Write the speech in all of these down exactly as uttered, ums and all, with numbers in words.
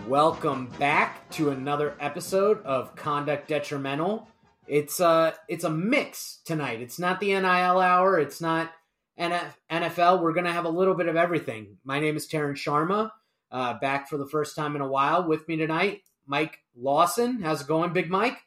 Welcome back to another episode of Conduct Detrimental. It's uh it's a mix tonight. It's not the N I L hour. It's not N F L. We're going to have a little bit of everything. My name is Terrence Sharma, uh, back for the first time in a while. With me tonight, Mike Lawson. How's it going, Big Mike?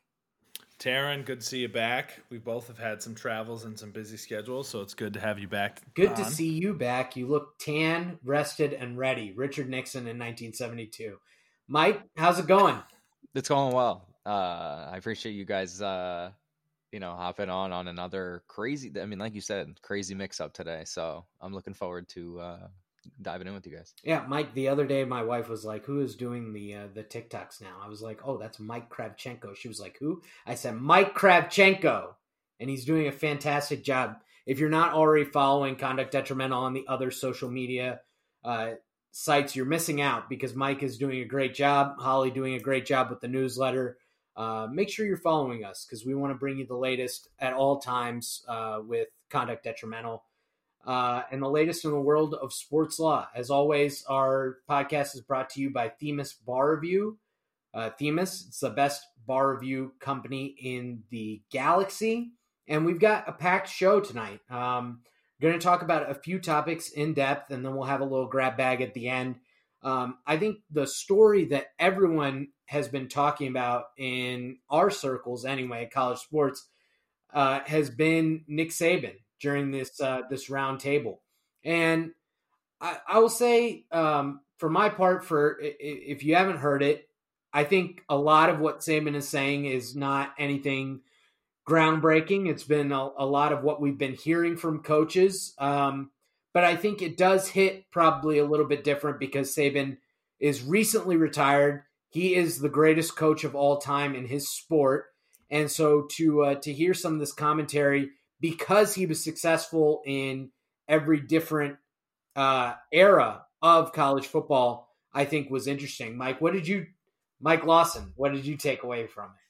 Taryn, good to see you back. We both have had some travels and some busy schedules, so it's good to have you back. Good on. to see you back. You look tan, rested, and ready. Richard Nixon in nineteen seventy-two. Mike, how's it going? It's going well. Uh, I appreciate you guys, uh, you know, hopping on on another crazy, I mean, like you said, crazy mix-up today. So I'm looking forward to uh, diving in with you guys. Yeah, Mike, the other day my wife was like, who is doing the uh, the TikToks now? I was like, oh, that's Mike Kravchenko. She was like, who? I said, Mike Kravchenko. And he's doing a fantastic job. If you're not already following Conduct Detrimental on the other social media uh sites, you're missing out because Mike is doing a great job. Holly doing a great job with the newsletter. Uh, make sure you're following us because we want to bring you the latest at all times uh, with Conduct Detrimental uh, and the latest in the world of sports law. As always, our podcast is brought to you by Themis Bar Review. Uh, Themis, it's the best bar review company in the galaxy. And we've got a packed show tonight. Um, Going to talk about a few topics in depth, and then we'll have a little grab bag at the end. Um, I think the story that everyone has been talking about in our circles, anyway, college sports, uh, has been Nick Saban during this uh, this round table. And I, I will say, um, for my part, for if you haven't heard it, I think a lot of what Saban is saying is not anything groundbreaking. It's been a, a lot of what we've been hearing from coaches. Um, but I think it does hit probably a little bit different because Saban is recently retired. He is the greatest coach of all time in his sport. And so to uh, to hear some of this commentary, because he was successful in every different uh, era of college football, I think was interesting. Mike, what did you, Mike Lawson, what did you take away from it?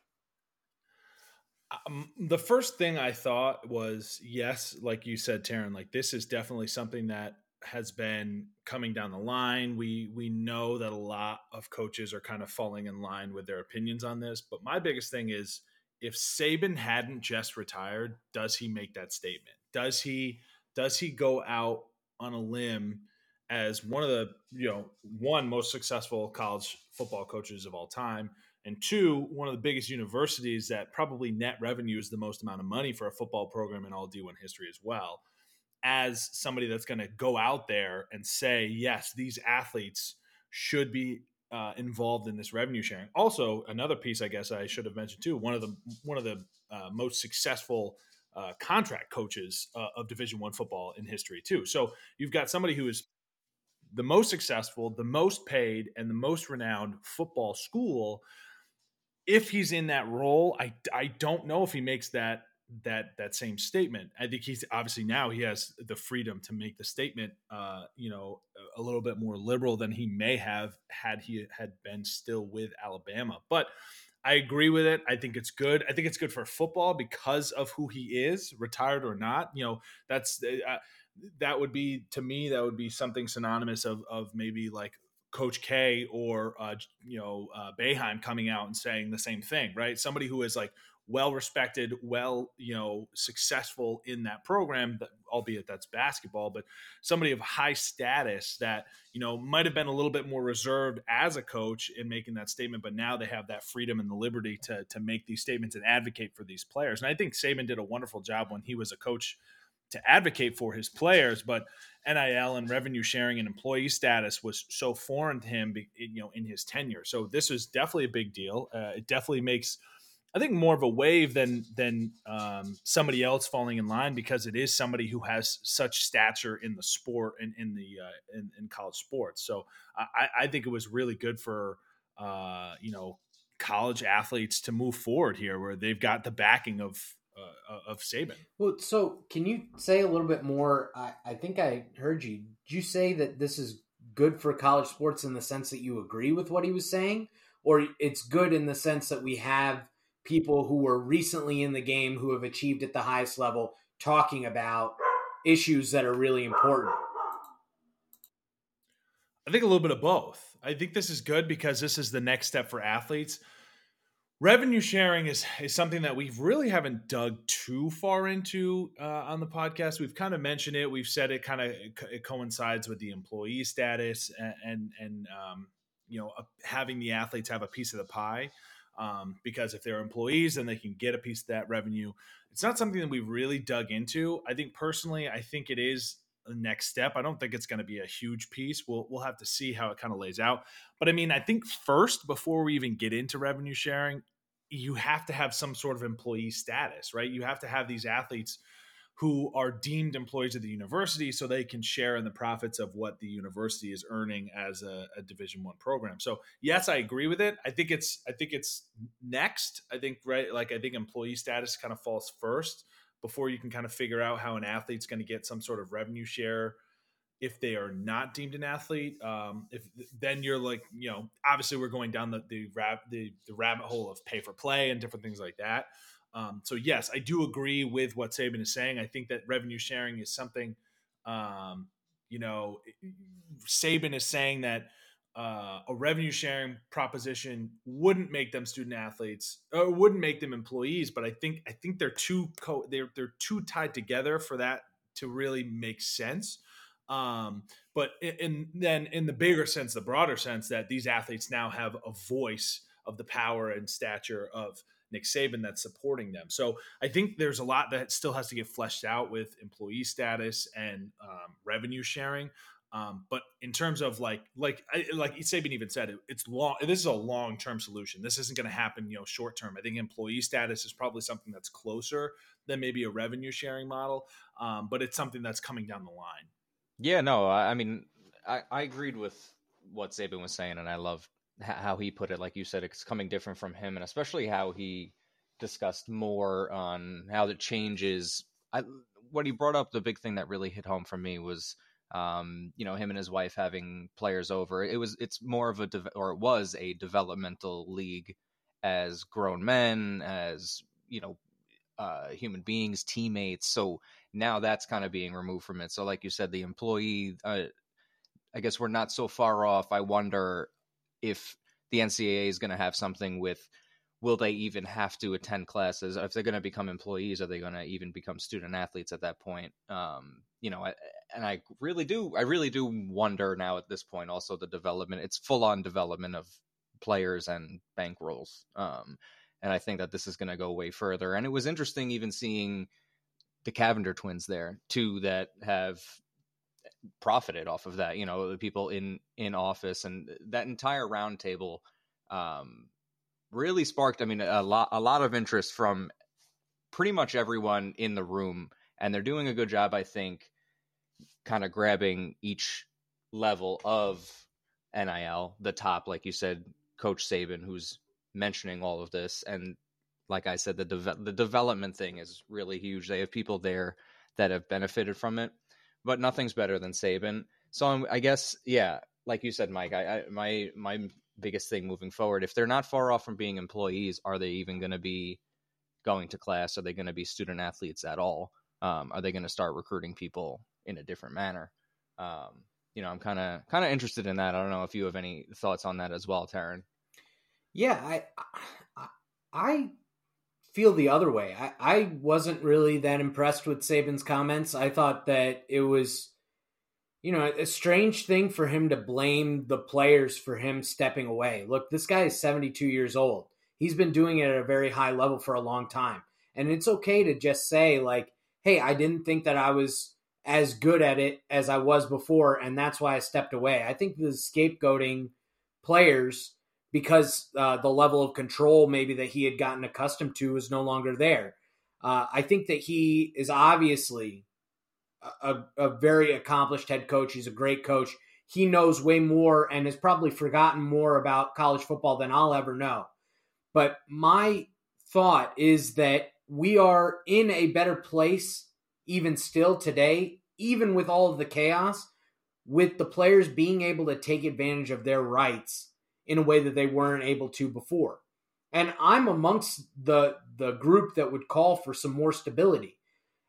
Um, the first thing I thought was, yes, like you said, Taryn, like this is definitely something that has been coming down the line. We we know that a lot of coaches are kind of falling in line with their opinions on this. But my biggest thing is, if Saban hadn't just retired, does he make that statement? Does he does he go out on a limb as one of the, you know, one most successful college football coaches of all time? And two, one of the biggest universities that probably net revenue is the most amount of money for a football program in all D one history as well, as somebody that's going to go out there and say, yes, these athletes should be uh, involved in this revenue sharing. Also, another piece I guess I should have mentioned too, one of the one of the uh, most successful uh, contract coaches uh, of Division One football in history too. So you've got somebody who is the most successful, the most paid, and the most renowned football school. If he's in that role, I, I don't know if he makes that that that same statement. I think he's obviously now he has the freedom to make the statement, uh, you know, a little bit more liberal than he may have had he had been still with Alabama. But I agree with it. I think it's good. I think it's good for football because of who he is, retired or not. You know, that's uh, that would be, to me, that would be something synonymous of of maybe like Coach K or, uh, you know, uh, Boeheim coming out and saying the same thing, right? Somebody who is like well-respected, well, you know, successful in that program, albeit that's basketball, but somebody of high status that, you know, might've been a little bit more reserved as a coach in making that statement, but now they have that freedom and the liberty to, to make these statements and advocate for these players. And I think Saban did a wonderful job when he was a coach to advocate for his players, but N I L and revenue sharing and employee status was so foreign to him, you know, in his tenure. So this is definitely a big deal. Uh, it definitely makes, I think, more of a wave than than um, somebody else falling in line, because it is somebody who has such stature in the sport and in the uh, in, in college sports. So I, I think it was really good for uh, you know, college athletes to move forward here, where they've got the backing of. Uh, of Saban. Well, so can you say a little bit more? I, I think I heard you. Did you say that this is good for college sports in the sense that you agree with what he was saying? Or it's good in the sense that we have people who were recently in the game who have achieved at the highest level talking about issues that are really important? I think a little bit of both. I think this is good because this is the next step for athletes. Revenue sharing is, is something that we really haven't dug too far into uh, on the podcast. We've kind of mentioned it. We've said it kind of it coincides with the employee status and and, and um, you know uh, having the athletes have a piece of the pie. Um, because if they're employees, then they can get a piece of that revenue. It's not something that we've really dug into. I think personally, I think it is the next step. I don't think it's going to be a huge piece. We'll we'll have to see how it kind of lays out. But I mean, I think first, before we even get into revenue sharing, you have to have some sort of employee status, right? You have to have these athletes who are deemed employees of the university so they can share in the profits of what the university is earning as a, a Division One program. So yes, I agree with it. I think it's, I think it's next. I think, right. Like I think employee status kind of falls first before you can kind of figure out how an athlete's going to get some sort of revenue share if they are not deemed an athlete. Um, if then you're like, you know, obviously we're going down the, the, the, the rabbit hole of pay for play and different things like that. Um, so yes, I do agree with what Saban is saying. I think that revenue sharing is something, um, you know, Saban is saying that uh, a revenue sharing proposition wouldn't make them student athletes or wouldn't make them employees. But I think, I think they're too, co- they're, they're too tied together for that to really make sense. Um, but in, in then in the bigger sense, the broader sense that these athletes now have a voice of the power and stature of Nick Saban that's supporting them. So I think there's a lot that still has to get fleshed out with employee status and um, revenue sharing. Um, but in terms of like, like, I, like Saban even said, it, it's long, this is a long-term solution. This isn't going to happen, you know, short-term. I think employee status is probably something that's closer than maybe a revenue sharing model. Um, but it's something that's coming down the line. Yeah, no, I, I mean, I, I agreed with what Saban was saying, and I love how he put it. Like you said, it's coming different from him, and especially how he discussed more on how the changes. I, what he brought up, the big thing that really hit home for me was, um, you know, him and his wife having players over. It was, it's more of a, de- or it was a developmental league as grown men, as, you know, uh, human beings, teammates. So now that's kind of being removed from it. So like you said, the employee, uh, I guess we're not so far off. I wonder if the N C double A is going to have something with, will they even have to attend classes? If they're going to become employees, are they going to even become student athletes at that point? Um, you know, I, and I really do, I really do wonder now at this point, also the development, it's full on development of players and bankrolls. Um, and I think that this is going to go way further. And it was interesting even seeing the Cavender twins there too, that have profited off of that, you know, the people in, in office, and that entire roundtable um, really sparked, I mean, a lot, a lot of interest from pretty much everyone in the room, and they're doing a good job, I think, kind of grabbing each level of N I L, the top, like you said, Coach Saban, who's mentioning all of this. And like I said, the de- the development thing is really huge. They have people there that have benefited from it, but nothing's better than Saban. So I'm, I guess, yeah, like you said, Mike, I, I my my biggest thing moving forward, if they're not far off from being employees, are they even going to be going to class? Are they going to be student athletes at all? Um, are they going to start recruiting people in a different manner? Um, you know, I'm kind of kind of interested in that. I don't know if you have any thoughts on that as well, Taryn. Yeah, I, I, I feel the other way. I, I wasn't really that impressed with Saban's comments. I thought that it was, you know, a strange thing for him to blame the players for him stepping away. Look, this guy is seventy-two years old. He's been doing it at a very high level for a long time. And it's okay to just say, like, hey, I didn't think that I was as good at it as I was before, and that's why I stepped away. I think the scapegoating players because uh, the level of control maybe that he had gotten accustomed to is no longer there. Uh, I think that he is obviously a, a very accomplished head coach. He's a great coach. He knows way more and has probably forgotten more about college football than I'll ever know. But my thought is that we are in a better place even still today, even with all of the chaos, with the players being able to take advantage of their rights in a way that they weren't able to before. And I'm amongst the the group that would call for some more stability.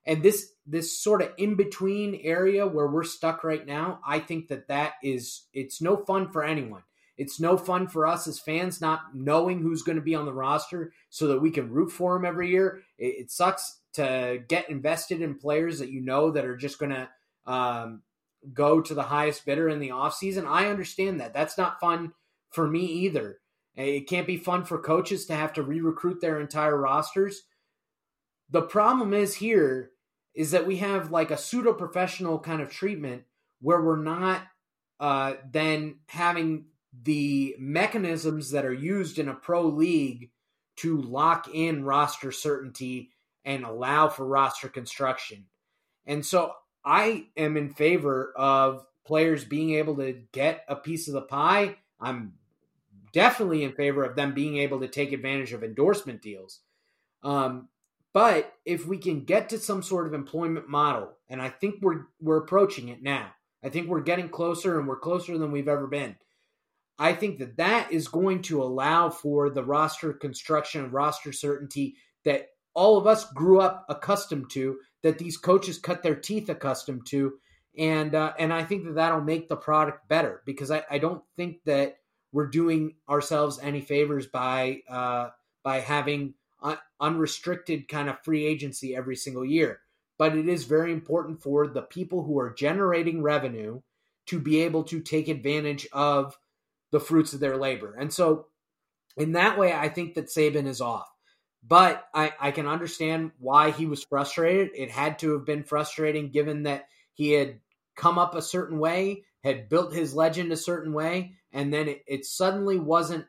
And this this sort of in between area where we're stuck right now, I think that that is it's no fun for anyone. It's no fun for us as fans not knowing who's going to be on the roster so that we can root for them every year. It, it sucks to get invested in players that you know that are just going to um, go to the highest bidder in the offseason. I understand that. That's not fun for me either. It can't be fun for coaches to have to re-recruit their entire rosters. The problem is here is that we have like a pseudo-professional kind of treatment where we're not uh, then having the mechanisms that are used in a pro league to lock in roster certainty and allow for roster construction. And so I am in favor of players being able to get a piece of the pie. I'm definitely in favor of them being able to take advantage of endorsement deals. Um, but if we can get to some sort of employment model, and I think we're we're approaching it now. I think we're getting closer, and we're closer than we've ever been. I think that that is going to allow for the roster construction, roster certainty that all of us grew up accustomed to, that these coaches cut their teeth accustomed to. And uh, and I think that that'll make the product better, because I, I don't think that we're doing ourselves any favors by uh, by having un- unrestricted kind of free agency every single year. But it is very important for the people who are generating revenue to be able to take advantage of the fruits of their labor. And so in that way, I think that Saban is off. But I, I can understand why he was frustrated. It had to have been frustrating given that he had come up a certain way, had built his legend a certain way, and then it, it suddenly wasn't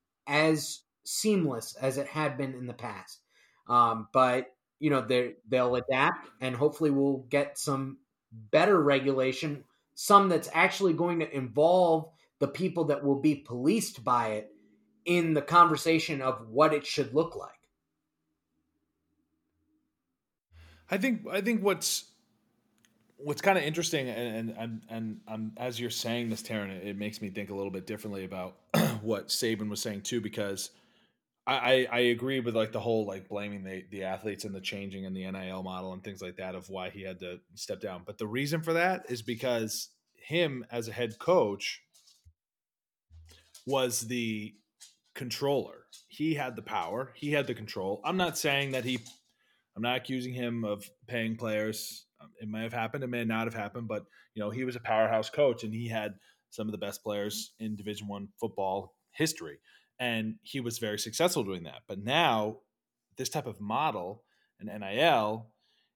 as seamless as it had been in the past. Um, but, you know, they'll adapt, and hopefully we'll get some better regulation, some that's actually going to involve the people that will be policed by it in the conversation of what it should look like. I think I think what's what's kind of interesting, and and and, and as you're saying this, Taryn, it, it makes me think a little bit differently about what Saban was saying too, because I, I I agree with like the whole like blaming the the athletes and the changing in the N I L model and things like that of why he had to step down. But the reason for that is because him as a head coach was the controller. He had the power. He had the control. I'm not saying that he. I'm not accusing him of paying players. It may have happened. It may not have happened. But you know, he was a powerhouse coach, and he had some of the best players in Division One football history, and he was very successful doing that. But now, this type of model, and N I L,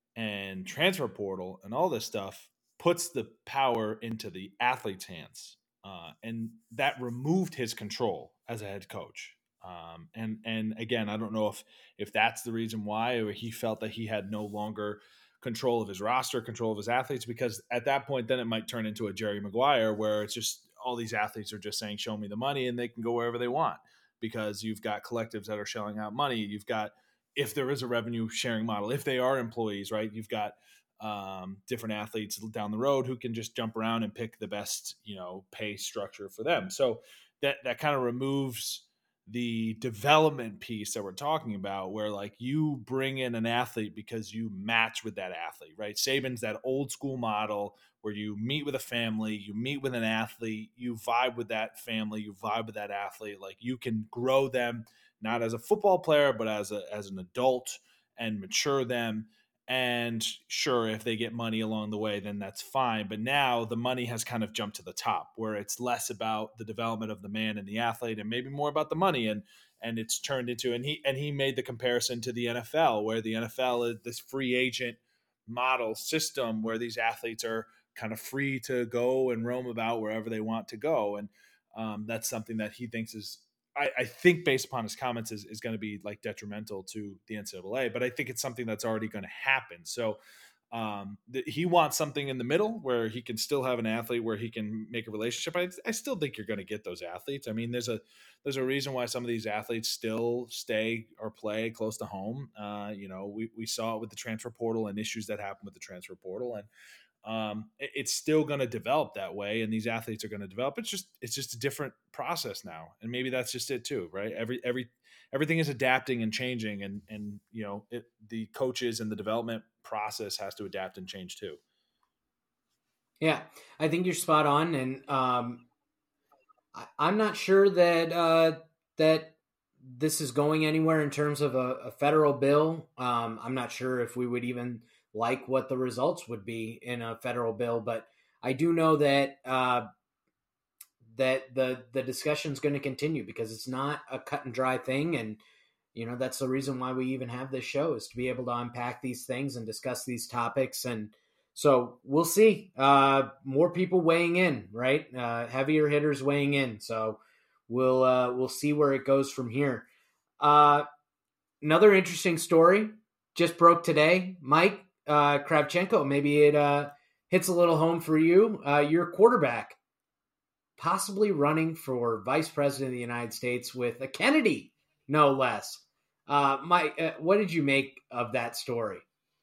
and transfer portal, and all this stuff puts the power into the athlete's hands. Uh, and that removed his control as a head coach. Um, and and again, I don't know if if that's the reason why, or he felt that he had no longer control of his roster, control of his athletes, because at that point, then it might turn into a Jerry Maguire where it's just all these athletes are just saying, "Show me the money," and they can go wherever they want because you've got collectives that are shelling out money. You've got, if there is a revenue sharing model, if they are employees, right? You've got um, different athletes down the road who can just jump around and pick the best, you know, pay structure for them. So that that kind of removes the development piece that we're talking about, where like you bring in an athlete because you match with that athlete, right? Saban's that old school model where you meet with a family, you meet with an athlete, you vibe with that family, you vibe with that athlete. Like you can grow them not as a football player, but as a as an adult and mature them. And sure, if they get money along the way, then that's fine. But now the money has kind of jumped to the top, where it's less about the development of the man and the athlete, and maybe more about the money. And and it's turned into, and he and he made the comparison to the N F L, where the N F L is this free agent model system where these athletes are kind of free to go and roam about wherever they want to go. And um, that's something that he thinks is, I, I think based upon his comments is, is going to be like detrimental to the N C double A, but I think it's something that's already going to happen. So um, th- he wants something in the middle where he can still have an athlete where he can make a relationship. I, I still think you're going to get those athletes. I mean, there's a, there's a reason why some of these athletes still stay or play close to home. Uh, you know, we, we saw it with the transfer portal and issues that happened with the transfer portal. And Um, it, it's still going to develop that way, and these athletes are going to develop. It's just it's just a different process now, and maybe that's just it too, right? Every every everything is adapting and changing, and and you know it, the coaches and the development process has to adapt and change too. Yeah, I think you're spot on, and um, I, I'm not sure that uh, that this is going anywhere in terms of a, a federal bill. Um, I'm not sure if we would even like what the results would be in a federal bill, but I do know that uh, that the the discussion is going to continue because it's not a cut and dry thing, and you know that's the reason why we even have this show, is to be able to unpack these things and discuss these topics. And so we'll see uh, more people weighing in, right? Uh, heavier hitters weighing in. So we'll uh, we'll see where it goes from here. Uh, another interesting story just broke today, Mike uh, Kravchenko. Maybe it uh, hits a little home for you. Uh, your quarterback possibly running for vice president of the United States with a Kennedy, no less. Uh, Mike, uh, what did you make of that story?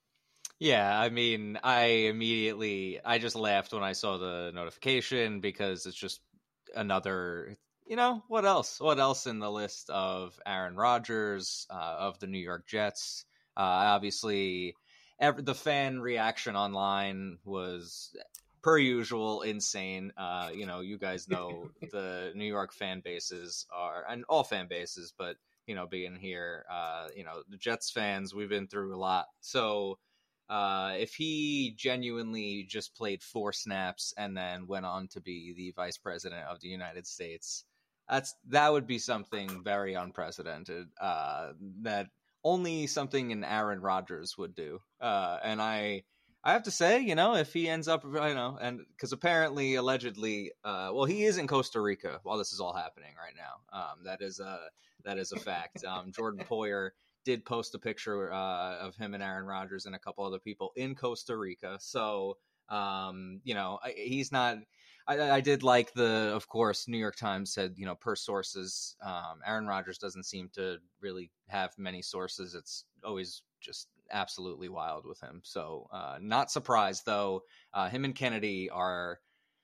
Yeah, I mean, I immediately, I just laughed when I saw the notification because it's just another, you know, what else? What else in the list of Aaron Rodgers, uh, of the New York Jets? Uh, obviously, every, the fan reaction online was, per usual, insane. Uh, you know, you guys know the New York fan bases are, and all fan bases, but, you know, being here, uh, you know, the Jets fans, we've been through a lot. So, Uh, if he genuinely just played four snaps and then went on to be the vice president of the United States, that's that would be something very unprecedented. Uh, that only something an Aaron Rodgers would do. Uh, and I, I have to say, you know, if he ends up, you know, and because apparently, allegedly, uh, well, he is in Costa Rica while this is all happening right now. Um, that is a that is a fact. Um, Jordan Poyer did post a picture uh, of him and Aaron Rodgers and a couple other people in Costa Rica. So, um, you know, I, he's not, I, I did like the, of course, New York Times said, you know, per sources, um, Aaron Rodgers doesn't seem to really have many sources. It's always just absolutely wild with him. So, uh, not surprised though. Uh, him and Kennedy are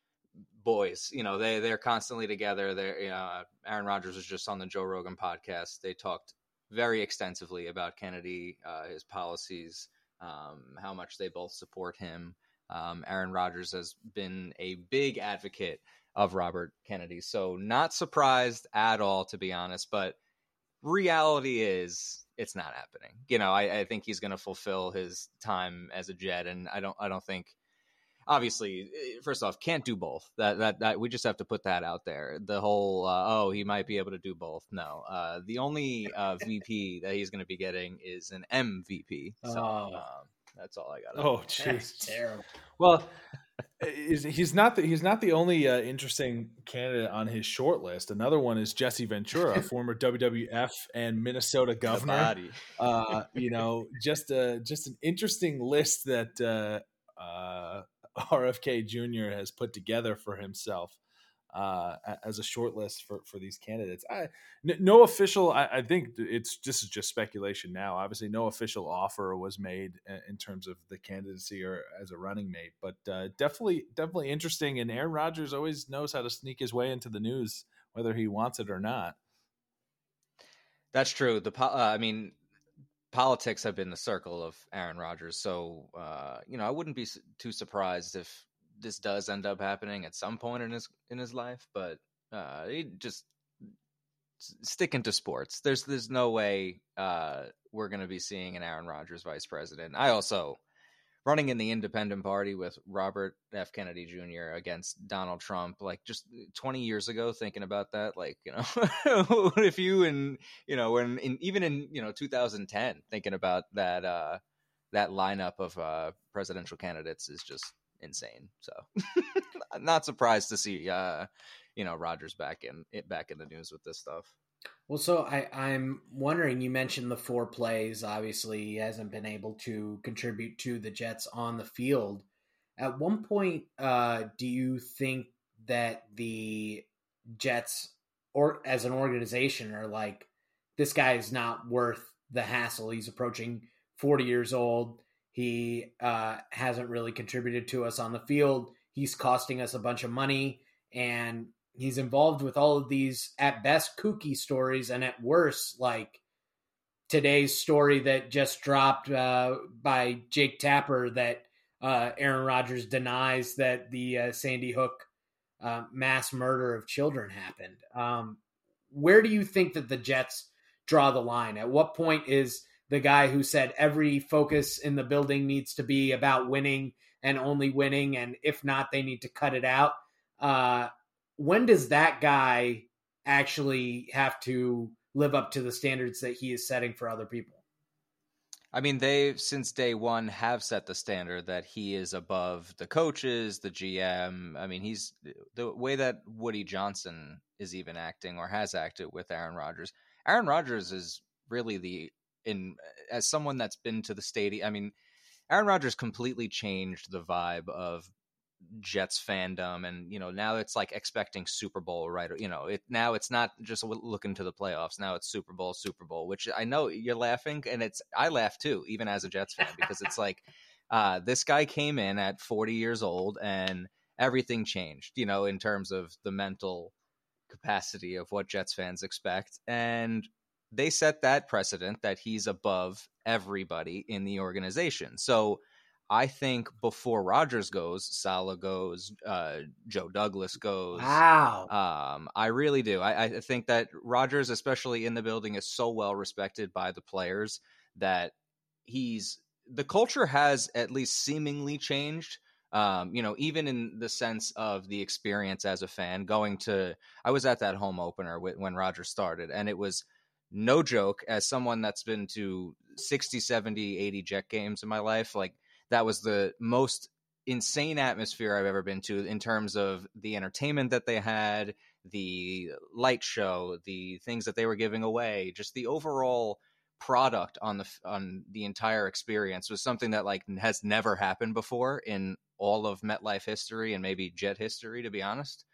boys, you know, they, they're constantly together. They're, you know, Aaron Rodgers was just on the Joe Rogan podcast. They talked very extensively about Kennedy, uh, his policies, um, how much they both support him. Um, Aaron Rodgers has been a big advocate of Robert Kennedy, so not surprised at all, to be honest. But reality is, it's not happening. You know, I, I think he's going to fulfill his time as a Jet, and I don't, I don't think. Obviously, first off, can't do both. That that that we just have to put that out there. The whole uh, oh, he might be able to do both. No, uh, the only uh, V P that he's going to be getting is an M V P. So Oh. um, that's all I got. Oh, jeez, terrible. Well, is, he's not the, he's not the only uh, interesting candidate on his short list. Another one is Jesse Ventura, former W W F and Minnesota governor. Uh, you know, just a just an interesting list that. Uh, uh, R F K Junior has put together for himself uh, as a short list for, for these candidates. I, n- no official, I, I think it's this is just speculation now. Obviously, no official offer was made in terms of the candidacy or as a running mate, but uh, definitely, definitely interesting. And Aaron Rodgers always knows how to sneak his way into the news, whether he wants it or not. That's true. The uh, I mean. Politics have been the circle of Aaron Rodgers. So, uh, you know, I wouldn't be too surprised if this does end up happening at some point in his, in his life, but, uh, he just sticking to sports. There's, there's no way, uh, we're going to be seeing an Aaron Rodgers vice president. I also running in the independent party with Robert F. Kennedy Junior against Donald Trump, like just twenty years ago, thinking about that, like, you know, if you, and, you know, when in, even in, you know, two thousand ten, thinking about that, uh, that lineup of, uh, presidential candidates is just insane. So not surprised to see, uh, you know, Rodgers back in it, back in the news with this stuff. Well, so I, I'm wondering, you mentioned the four plays. Obviously, he hasn't been able to contribute to the Jets on the field. At one point, uh, do you think that the Jets, or as an organization, are like, this guy is not worth the hassle? He's approaching forty years old. He uh, hasn't really contributed to us on the field. He's costing us a bunch of money, and he's involved with all of these, at best, kooky stories, and at worst, like today's story that just dropped uh, by Jake Tapper that uh, Aaron Rodgers denies that the uh, Sandy Hook uh, mass murder of children happened. Um, where do you think that the Jets draw the line? At what point is the guy who said every focus in the building needs to be about winning and only winning, and if not, they need to cut it out? Uh, when does that guy actually have to live up to the standards that he is setting for other people? I mean, they, since day one, have set the standard that he is above the coaches, the G M. I mean, he's the way that Woody Johnson is even acting or has acted with Aaron Rodgers. Aaron Rodgers is really the, in as someone that's been to the stadium. I mean, Aaron Rodgers completely changed the vibe of Jets fandom, and you know, now it's like expecting Super Bowl, right? You know, it now it's not just looking to the playoffs. Now it's Super Bowl, Super Bowl, which I know you're laughing, and it's I laugh too, even as a Jets fan, because it's like uh, this guy came in at forty years old, and everything changed, you know, in terms of the mental capacity of what Jets fans expect, and they set that precedent that he's above everybody in the organization. So I think before Rodgers goes, Saleh goes, uh, Joe Douglas goes. Wow. Um, I really do. I, I think that Rodgers, especially in the building, is so well respected by the players that he's the culture has at least seemingly changed. Um, you know, even in the sense of the experience as a fan going to, I was at that home opener when Rodgers started, and it was no joke, as someone that's been to sixty, seventy, eighty Jet games in my life, like, that was the most insane atmosphere I've ever been to in terms of the entertainment that they had, the light show, the things that they were giving away, just the overall product on the on the entire experience was something that like has never happened before in all of MetLife history and maybe Jet history, to be honest.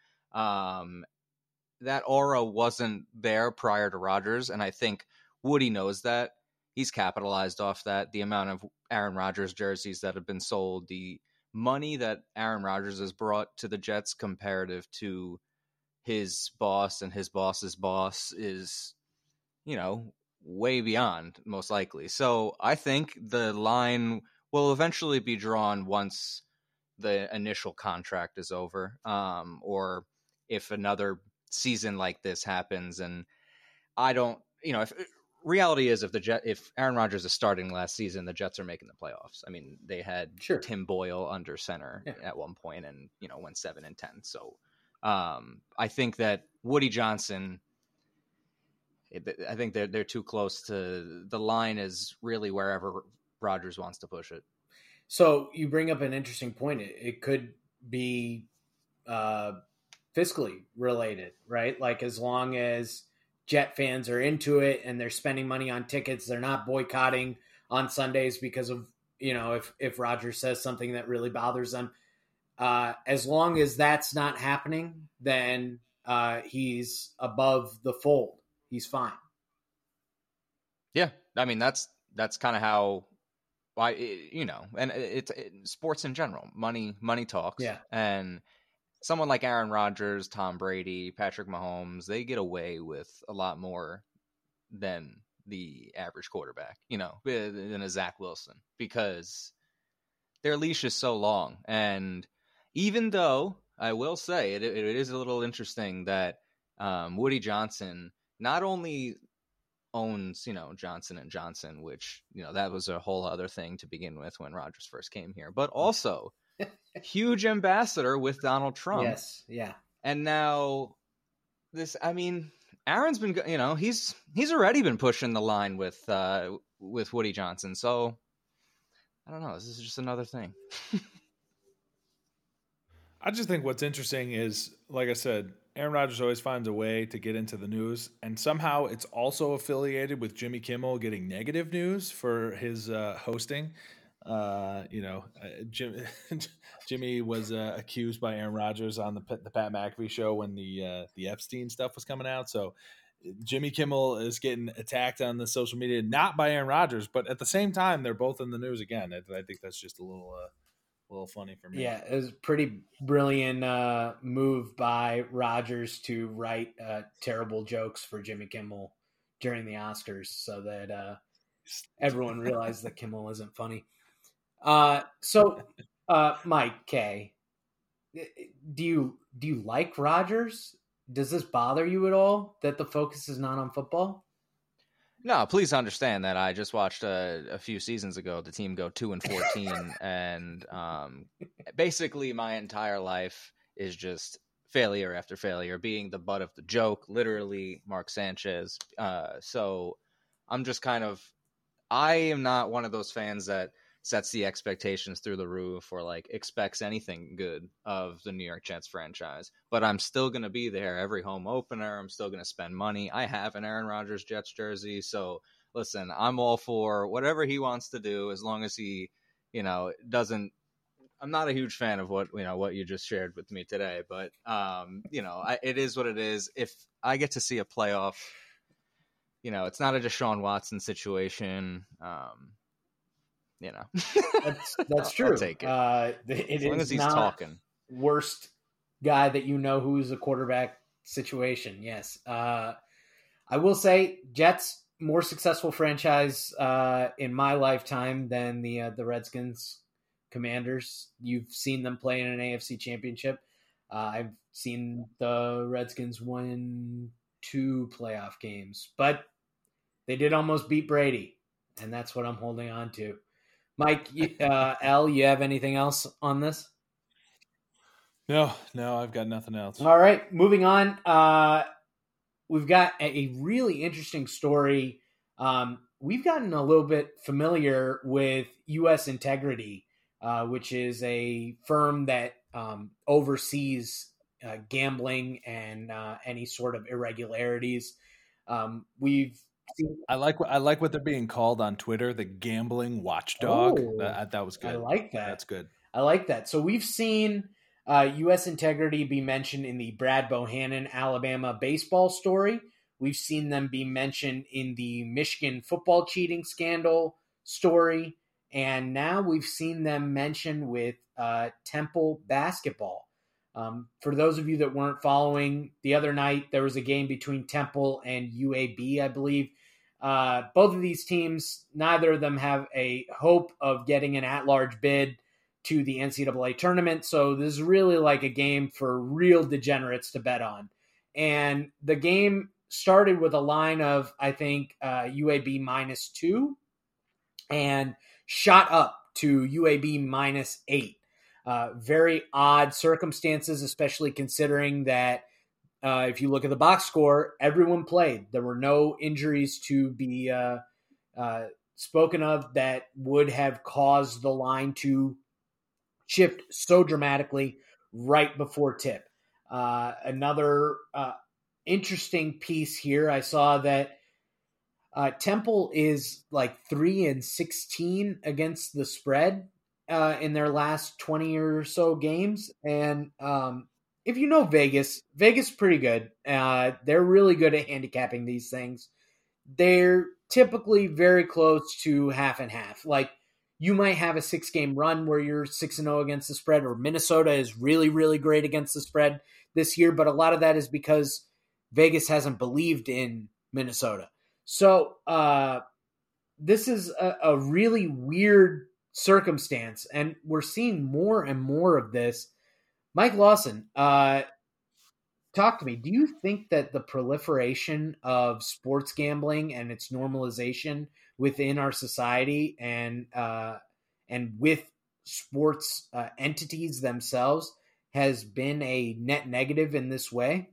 Um, that aura wasn't there prior to Rodgers, and I think Woody knows that. He's capitalized off that. The amount of Aaron Rodgers jerseys that have been sold, the money that Aaron Rodgers has brought to the Jets comparative to his boss and his boss's boss is, you know, way beyond, most likely. So I think the line will eventually be drawn once the initial contract is over, um, or if another season like this happens. And I don't, you know, if reality is if the Jet, if Aaron Rodgers is starting last season, the Jets are making the playoffs. I mean, they had Sure. Tim Boyle under center yeah. at one point and, you know, went seven and ten. So um, I think that Woody Johnson, I think they're, they're too close to the line is really wherever Rodgers wants to push it. So you bring up an interesting point. It, it could be uh, fiscally related, right? Like as long as Jet fans are into it and they're spending money on tickets, they're not boycotting on Sundays because of, you know, if, if Rodgers says something that really bothers them. Uh, as long as that's not happening, then uh, he's above the fold. He's fine. Yeah. I mean, that's, that's kind of how I, you know, and it's it, sports in general, money, money talks. Yeah. And someone like Aaron Rodgers, Tom Brady, Patrick Mahomes, they get away with a lot more than the average quarterback, you know, than a Zach Wilson, because their leash is so long. And even though I will say it, it is a little interesting that um, Woody Johnson not only owns, you know, Johnson and Johnson, which, you know, that was a whole other thing to begin with when Rodgers first came here, but also huge ambassador with Donald Trump. Yes. Yeah. And now this, I mean, Aaron's been, you know, he's, he's already been pushing the line with, uh, with Woody Johnson. So I don't know. This is just another thing. I just think what's interesting is, like I said, Aaron Rodgers always finds a way to get into the news, and somehow it's also affiliated with Jimmy Kimmel getting negative news for his uh, hosting. Uh, you know, uh, Jim, Jimmy was uh, accused by Aaron Rodgers on the the Pat McAfee show when the uh, the Epstein stuff was coming out. So Jimmy Kimmel is getting attacked on the social media, not by Aaron Rodgers, but at the same time, they're both in the news again. I, I think that's just a little, uh, a little funny for me. Yeah, it was a pretty brilliant uh, move by Rodgers to write uh, terrible jokes for Jimmy Kimmel during the Oscars, so that uh, everyone realized that Kimmel isn't funny. Uh, so, uh, Mike K, do you do you like Rodgers? Does this bother you at all that the focus is not on football? No, please understand that I just watched a, a few seasons ago the team go two and fourteen, and um, basically my entire life is just failure after failure, being the butt of the joke, literally Mark Sanchez. Uh, so I'm just kind of, I am not one of those fans that sets the expectations through the roof or like expects anything good of the New York Jets franchise, but I'm still going to be there every home opener. I'm still going to spend money. I have an Aaron Rodgers Jets jersey. So listen, I'm all for whatever he wants to do, as long as he, you know, doesn't, I'm not a huge fan of what, you know, what you just shared with me today, but um, you know, I, it is what it is. If I get to see a playoff, you know, it's not a Deshaun Watson situation. Um, You know, that's that's true. I'll take it. Uh, it as long is as he's not talking. Worst guy that you know who's a quarterback situation. Yes, uh, I will say Jets more successful franchise uh, in my lifetime than the uh, the Redskins, Commanders. You've seen them play in an A F C Championship. Uh, I've seen the Redskins win two playoff games, but they did almost beat Brady, and that's what I'm holding on to. Mike, uh, L, you have anything else on this? No, no, I've got nothing else. All right, moving on. Uh, we've got a really interesting story. Um, we've gotten a little bit familiar with U S Integrity, uh, which is a firm that um, oversees uh, gambling and uh, any sort of irregularities. Um, we've I like I like what they're being called on Twitter, the gambling watchdog. Oh, that, that was good. I like that. That's good. I like that. So we've seen uh, U S Integrity be mentioned in the Brad Bohannon, Alabama baseball story. We've seen them be mentioned in the Michigan football cheating scandal story. And now we've seen them mentioned with uh, Temple basketball. Um, for those of you that weren't following, the other night there was a game between Temple and U A B, I believe. Uh, both of these teams, neither of them have a hope of getting an at-large bid to the N C double A tournament. So this is really like a game for real degenerates to bet on. And the game started with a line of, I think, uh, U A B minus two and shot up to U A B minus eight. Uh, very odd circumstances, especially considering that uh, if you look at the box score, everyone played. There were no injuries to be uh, uh, spoken of that would have caused the line to shift so dramatically right before tip. Uh, another uh, interesting piece here, I saw that uh, Temple is like three and sixteen against the spread uh, in their last twenty or so games. And um, if you know Vegas, Vegas is pretty good. Uh, they're really good at handicapping these things. They're typically very close to half and half. Like, you might have a six-game run where you're six and oh against the spread, or Minnesota is really, really great against the spread this year, but a lot of that is because Vegas hasn't believed in Minnesota. So uh, this is a, a really weird circumstance, and we're seeing more and more of this. Mike Lawson, uh, talk to me. Do you think that the proliferation of sports gambling and its normalization within our society and uh, and with sports uh, entities themselves has been a net negative in this way?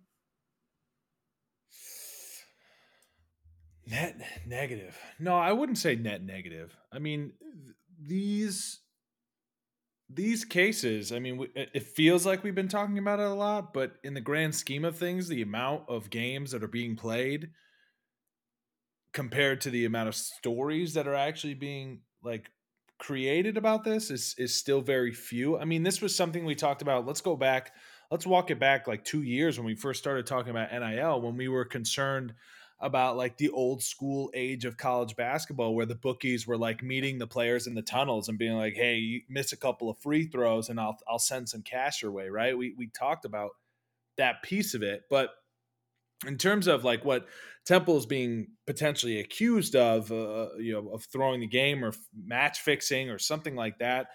Net negative. No, I wouldn't say net negative. I mean, th- these these cases, I mean, it feels like we've been talking about it a lot, but in the grand scheme of things, the amount of games that are being played compared to the amount of stories that are actually being like created about this is is still very few. I mean, this was something we talked about. Let's go back let's walk it back like two years when we first started talking about N I L, when we were concerned about like the old school age of college basketball, where the bookies were like meeting the players in the tunnels and being like, hey, you miss a couple of free throws and I'll I'll send some cash your way, right? We we talked about that piece of it. But in terms of like what Temple is being potentially accused of, uh, you know, of throwing the game or match fixing or something like that,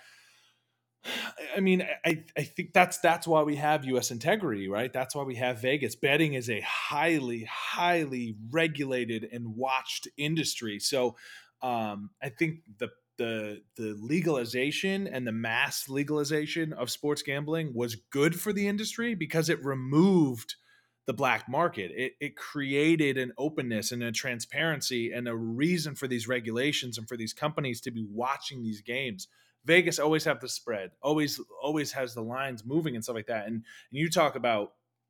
I mean, I, I think that's that's why we have U S Integrity, right? That's why we have Vegas. Betting is a highly, highly regulated and watched industry. So um, I think the the the legalization and the mass legalization of sports gambling was good for the industry because it removed the black market. It, it created an openness and a transparency and a reason for these regulations and for these companies to be watching these games. Vegas always have the spread, always, always has the lines moving and stuff like that. And, and you talk about,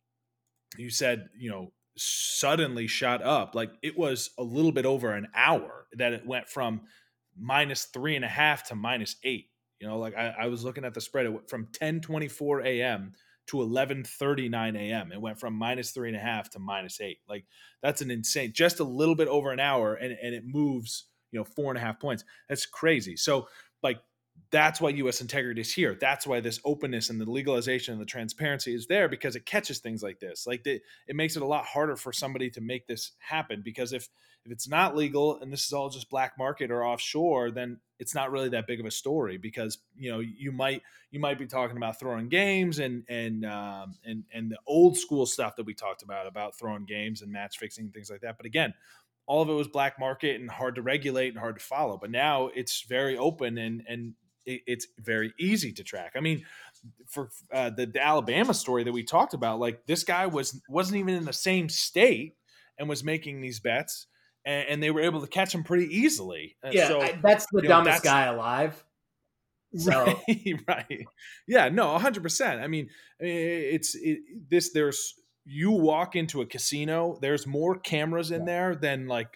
you said, you know, suddenly shot up. Like it was a little bit over an hour that it went from minus three and a half to minus eight. You know, like I, I was looking at the spread, it went from ten twenty-four a.m. to eleven thirty-nine a.m. It went from minus three and a half to minus eight. Like that's an insane, just a little bit over an hour, and, and it moves, you know, four and a half points. That's crazy. So like, that's why U S Integrity is here. That's why this openness and the legalization and the transparency is there, because it catches things like this. Like the, it makes it a lot harder for somebody to make this happen, because if if it's not legal and this is all just black market or offshore, then it's not really that big of a story, because you know you might you might be talking about throwing games and and um, and and the old school stuff that we talked about about throwing games and match fixing and things like that. But again, all of it was black market and hard to regulate and hard to follow. But now it's very open and and it's very easy to track. I mean, for uh, the, the Alabama story that we talked about, like this guy was wasn't even in the same state and was making these bets, and, and they were able to catch him pretty easily. Uh, yeah, so, I, that's the you know, dumbest that's, guy alive. So. Right, right, yeah, no, a hundred percent. I mean, it's it, this. There's you walk into a casino, there's more cameras in yeah. there than like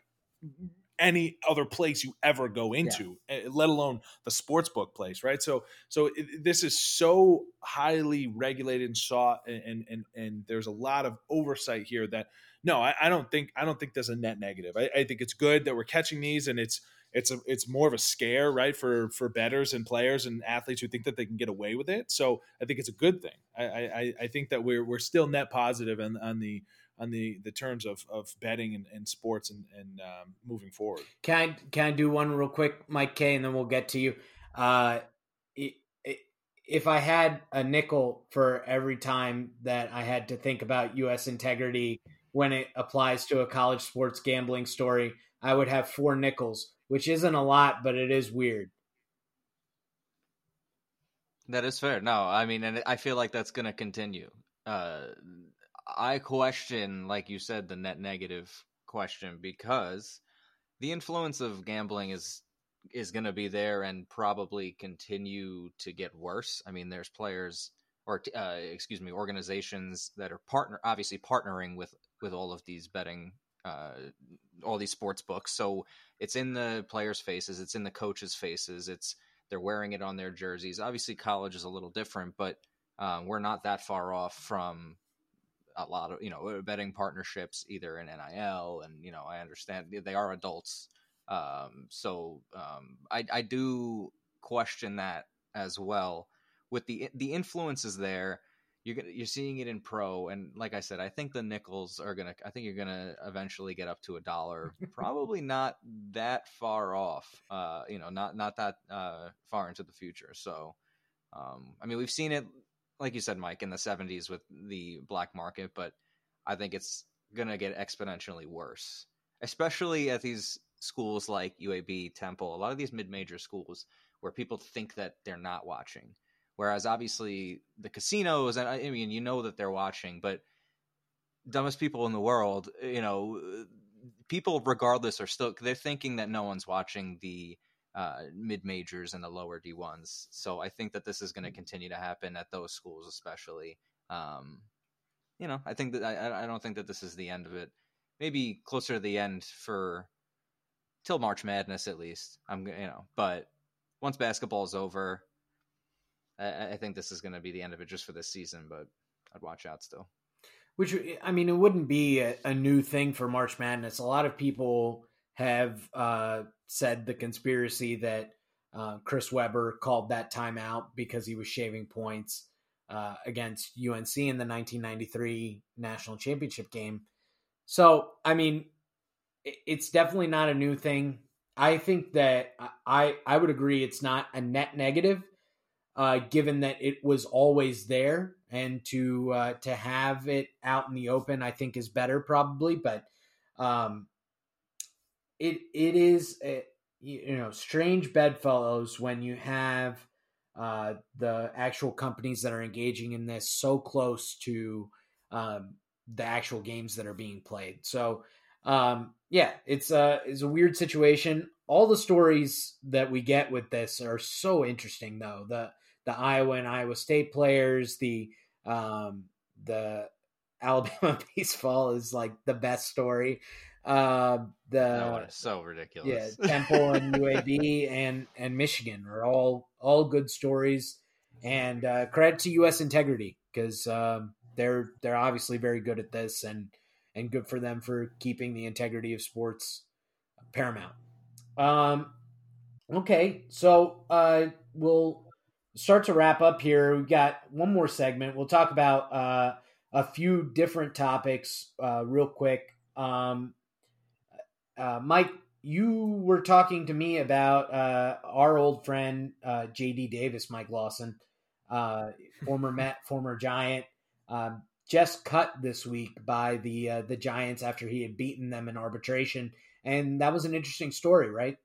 any other place you ever go into, yeah. let alone the sports book place, right? So, so it, this is so highly regulated and sought, and and and there's a lot of oversight here. That no, I, I don't think I don't think there's a net negative. I, I think it's good that we're catching these, and it's it's a it's more of a scare, right, for for bettors and players and athletes who think that they can get away with it. So, I think it's a good thing. I I, I think that we're we're still net positive on on the. on the, the terms of, of betting and, and sports and, and um, moving forward. Can I, can I do one real quick, Mike K, and then we'll get to you. Uh, it, it, if I had a nickel for every time that I had to think about U S Integrity when it applies to a college sports gambling story, I would have four nickels, which isn't a lot, but it is weird. That is fair. No, I mean, and I feel like that's going to continue. Uh, I question, like you said, the net negative question, because the influence of gambling is is going to be there and probably continue to get worse. I mean, there's players or uh, excuse me, organizations that are partner obviously partnering with with all of these betting, uh, all these sports books. So it's in the players' faces, it's in the coaches' faces, it's they're wearing it on their jerseys. Obviously, college is a little different, but um, we're not that far off from a lot of, you know, betting partnerships either in N I L, and, you know, I understand they are adults. Um, so um, I, I do question that as well. With the the influences there, you're gonna, you're seeing it in pro, and like I said, I think the nickels are gonna. I think you're gonna eventually get up to a dollar. Probably not that far off. Uh, you know, not not that uh, far into the future. So, um, I mean, we've seen it, like you said, Mike, in the seventies with the black market, but I think it's going to get exponentially worse, especially at these schools like U A B, Temple, a lot of these mid-major schools where people think that they're not watching. Whereas obviously the casinos, and I mean, you know that they're watching, but dumbest people in the world, you know, people regardless are still, they're thinking that no one's watching the Uh, mid-majors and the lower D ones. So I think that this is going to continue to happen at those schools, especially. Um, you know, I think that I, I don't think that this is the end of it. Maybe closer to the end for till March Madness at least. I'm, you know, but once basketball is over, I, I think this is going to be the end of it just for this season. But I'd watch out still. Which, I mean, it wouldn't be a, a new thing for March Madness. A lot of people have uh, said the conspiracy that uh, Chris Webber called that timeout because he was shaving points uh, against U N C in the nineteen ninety-three national championship game. So, I mean, it, it's definitely not a new thing. I think that I, I would agree it's not a net negative, uh, given that it was always there. And to uh, to have it out in the open, I think, is better probably. But um, it it is a, you know strange bedfellows when you have uh, the actual companies that are engaging in this so close to um, the actual games that are being played. So um, yeah, it's a it's a weird situation. All the stories that we get with this are so interesting, though. The the Iowa and Iowa State players, the um, the Alabama baseball is like the best story. Uh, the That one is so ridiculous. Yeah, Temple and U A B and and Michigan are all all good stories, and uh, credit to U S Integrity because um, they're they're obviously very good at this, and and good for them for keeping the integrity of sports paramount. Um, okay, so uh, we'll start to wrap up here. We've got one more segment. We'll talk about uh, a few different topics uh, real quick. Um, uh, Mike, you were talking to me about uh, our old friend uh, J D Davis, Mike Lawson, uh, former Met, former Giant, um, just cut this week by the uh, the Giants after he had beaten them in arbitration, and that was an interesting story, right?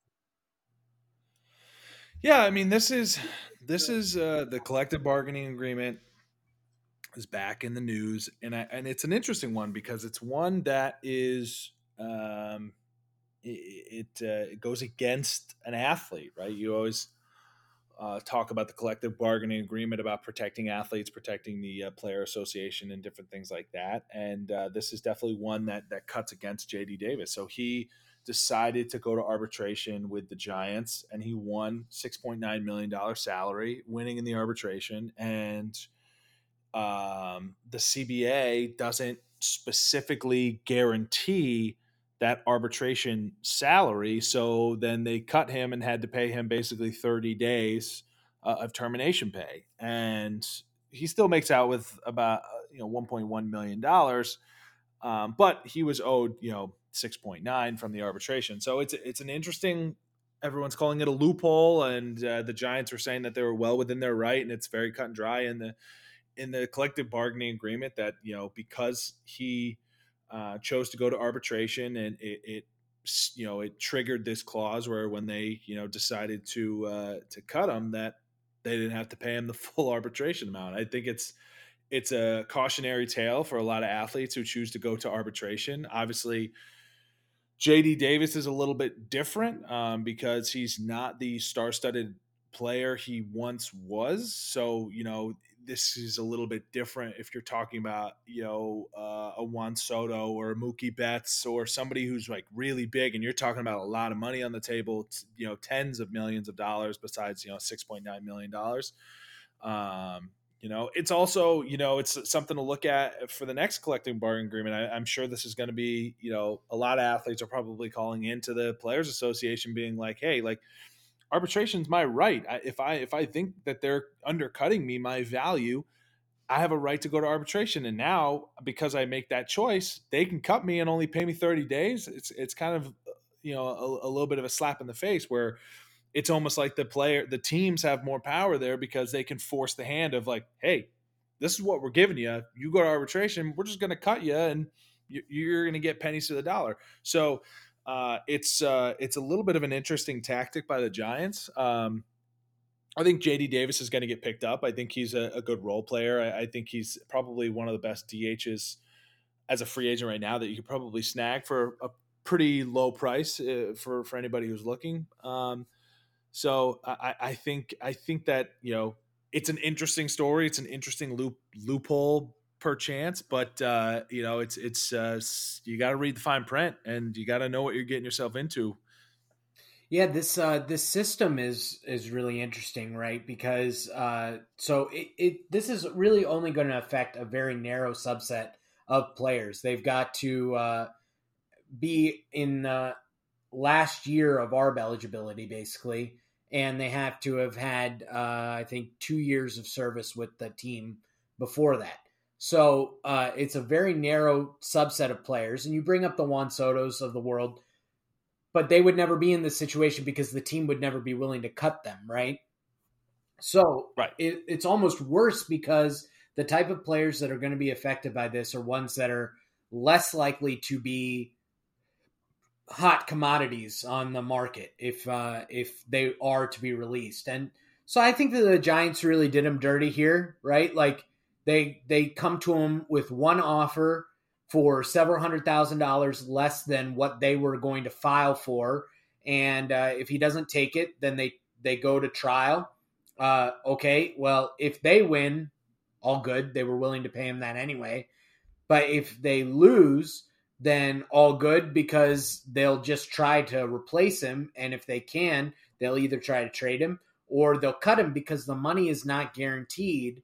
Yeah, I mean, this is this is uh, the collective bargaining agreement is back in the news, and I, and it's an interesting one because it's one that is um, it it, uh, it goes against an athlete, right? You always uh, talk about the collective bargaining agreement about protecting athletes, protecting the uh, player association, and different things like that. And uh, this is definitely one that that cuts against J D Davis. So he decided to go to arbitration with the Giants, and he won six point nine million dollars salary, winning in the arbitration. And um, the C B A doesn't specifically guarantee that arbitration salary. So then they cut him and had to pay him basically thirty days uh, of termination pay. And he still makes out with about, uh, you know, one point one million dollars. Um, but he was owed, you know, six point nine from the arbitration. So it's, it's an interesting, everyone's calling it a loophole. And uh, the Giants were saying that they were well within their right, and it's very cut and dry in the, in the collective bargaining agreement that, you know, because he uh, chose to go to arbitration, and it, it, you know, it triggered this clause where when they, you know, decided to, uh, to cut him, that they didn't have to pay him the full arbitration amount. I think it's, it's a cautionary tale for a lot of athletes who choose to go to arbitration. Obviously, J D Davis is a little bit different um, because he's not the star-studded player he once was. So, you know, this is a little bit different if you're talking about, you know, uh, a Juan Soto or a Mookie Betts or somebody who's like really big, and you're talking about a lot of money on the table, you know, tens of millions of dollars besides, you know, six point nine million dollars. Um, you know, it's also, you know, it's something to look at for the next collective bargaining agreement. I, I'm sure this is going to be, you know, a lot of athletes are probably calling into the Players Association being like, hey, like, arbitration's my right. I, if I if I think that they're undercutting me, my value, I have a right to go to arbitration. And now, because I make that choice, they can cut me and only pay me thirty days. It's it's kind of, you know, a, a little bit of a slap in the face where it's almost like the player, the teams have more power there because they can force the hand of like, hey, this is what we're giving you. You go to arbitration, we're just going to cut you, and you're going to get pennies to the dollar. So uh, it's uh, it's a little bit of an interesting tactic by the Giants. Um, I think J D Davis is going to get picked up. I think he's a, a good role player. I, I think he's probably one of the best D Hs as a free agent right now that you could probably snag for a pretty low price uh, for for anybody who's looking. Um, So I, I think I think that, you know, it's an interesting story. It's an interesting loop loophole per chance, but uh, you know, it's it's uh, you got to read the fine print and you got to know what you're getting yourself into. Yeah, this uh, this system is is really interesting, right? Because uh, so it, it this is really only going to affect a very narrow subset of players. They've got to uh, be in uh, last year of A R B eligibility, basically, and they have to have had uh, I think two years of service with the team before that. So uh, it's a very narrow subset of players, and you bring up the Juan Sotos of the world. But they would never be in this situation because the team would never be willing to cut them, right? So right. It, it's almost worse because the type of players that are going to be affected by this are ones that are less likely to be hot commodities on the market if uh, if they are to be released. And so I think that the Giants really did him dirty here, right? Like they they come to him with one offer for several hundred thousand dollars less than what they were going to file for. And uh, if he doesn't take it, then they, they go to trial. Uh, okay, well, if they win, all good. They were willing to pay him that anyway. But if they lose, then all good because they'll just try to replace him. And if they can, they'll either try to trade him or they'll cut him because the money is not guaranteed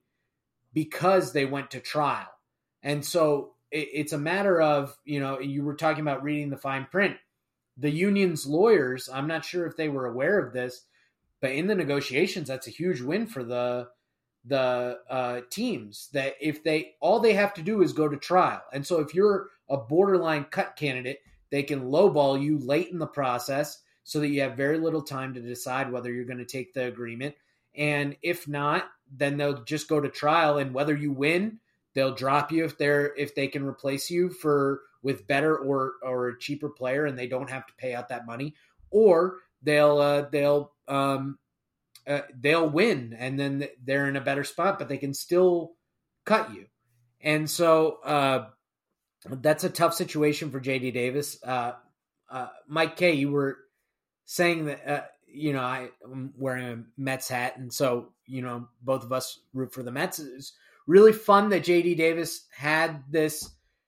because they went to trial. And so it's a matter of, you know, you were talking about reading the fine print. The union's lawyers, I'm not sure if they were aware of this, but in the negotiations, that's a huge win for the the uh, teams. That if they all they have to do is go to trial, and so if you're a borderline cut candidate, they can lowball you late in the process so that you have very little time to decide whether you're going to take the agreement. And if not, then they'll just go to trial, and whether you win, they'll drop you if they're if they can replace you for with better or or a cheaper player, and they don't have to pay out that money, or they'll uh, they'll um, uh, they'll win, and then they're in a better spot, but they can still cut you. And so uh, that's a tough situation for J D Davis. Uh, uh, Mike K, you were saying that uh, you know I, I'm wearing a Mets hat, and so you know both of us root for the Mets. It's really fun that J D Davis had this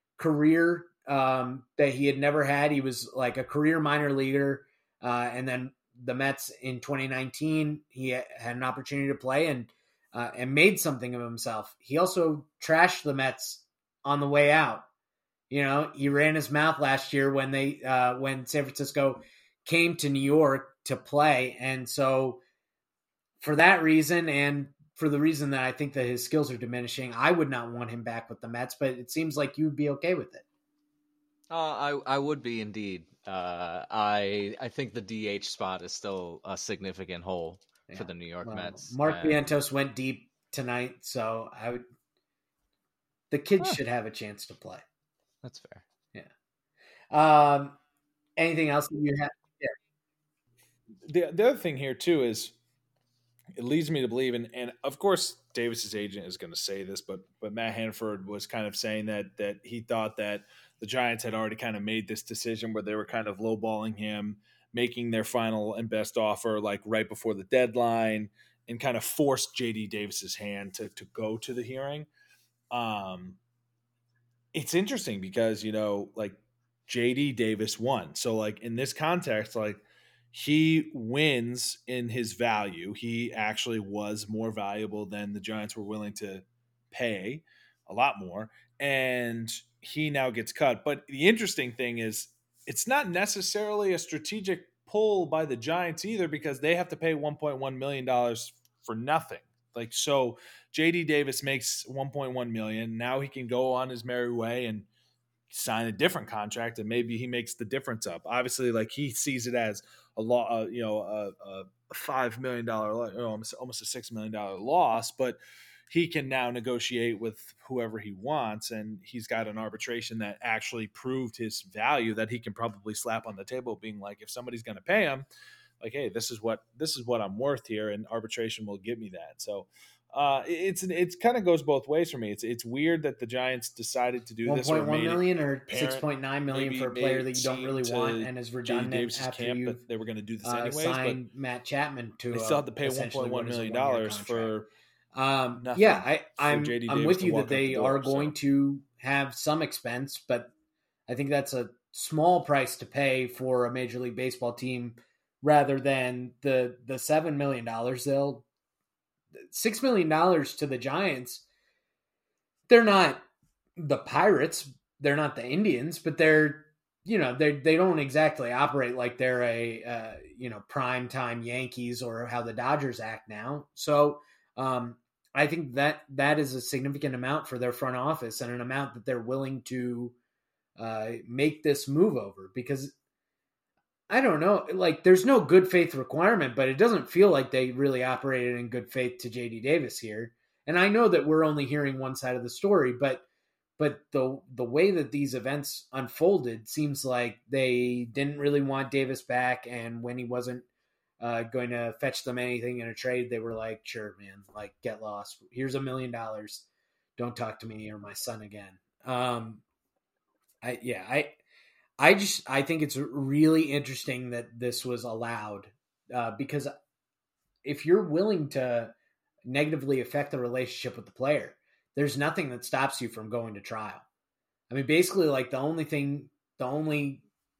career um, that he had never had. He was like a career minor leaguer. Uh, and then the Mets in twenty nineteen, he had an opportunity to play and uh, and made something of himself. He also trashed the Mets on the way out. You know, he ran his mouth last year when they uh, when San Francisco came to New York to play. And so for that reason, and for the reason that I think that his skills are diminishing, I would not want him back with the Mets, but it seems like you would be okay with it. Uh, I I would be indeed. Uh, I I think the D H spot is still a significant hole yeah. for the New York well, Mets. Mark and... Vientos went deep tonight, so I would. The kids huh. should have a chance to play. That's fair. Yeah. Um. Anything else that you have? Yeah. The the other thing here too is, it leads me to believe, and, and of course Davis's agent is going to say this, but but Matt Hanford was kind of saying that that he thought that the Giants had already kind of made this decision where they were kind of lowballing him, making their final and best offer like right before the deadline, and kind of forced J D Davis's hand to to go to the hearing. Um, it's interesting because you know like J D Davis won, so like in this context, like. He wins in his value. He actually was more valuable than the Giants were willing to pay, a lot more. And he now gets cut. But the interesting thing is it's not necessarily a strategic pull by the Giants either because they have to pay one point one million dollars for nothing. Like, so J D Davis makes one point one million dollars. Now he can go on his merry way and sign a different contract and maybe he makes the difference up. Obviously, like he sees it as a law, uh, you know, a, a five million dollars, you know, almost, almost a six million dollars loss, but he can now negotiate with whoever he wants. And he's got an arbitration that actually proved his value that he can probably slap on the table being like, if somebody's going to pay him, like, hey, this is what, this is what I'm worth here. And arbitration will give me that. So, Uh, it's it's kind of goes both ways for me. It's it's weird that the Giants decided to do this. one point one million or six point nine million for a player that you don't really want and is redundant after you they were going to do this uh, anyways. Signed Matt Chapman to they still have to pay one point one million dollars for. Um, yeah, I, I'm I'm with you that they door, are going so. to have some expense, but I think that's a small price to pay for a Major League Baseball team rather than the the seven million dollars. They'll six million dollars to the Giants. They're not the Pirates. They're not the Indians, but they're, you know, they they don't exactly operate like they're a uh, you know, prime time Yankees or how the Dodgers act now. So um, I think that that is a significant amount for their front office and an amount that they're willing to uh, make this move over, because I don't know, like there's no good faith requirement, but it doesn't feel like they really operated in good faith to J D Davis here. And I know that we're only hearing one side of the story, but but the the way that these events unfolded seems like they didn't really want Davis back, and when he wasn't uh, going to fetch them anything in a trade, they were like, sure, man, like get lost. Here's a million dollars. Don't talk to me or my son again. Um, I yeah, I I just I think it's really interesting that this was allowed, uh, because if you're willing to negatively affect the relationship with the player, there's nothing that stops you from going to trial. I mean, basically, like the only thing, the only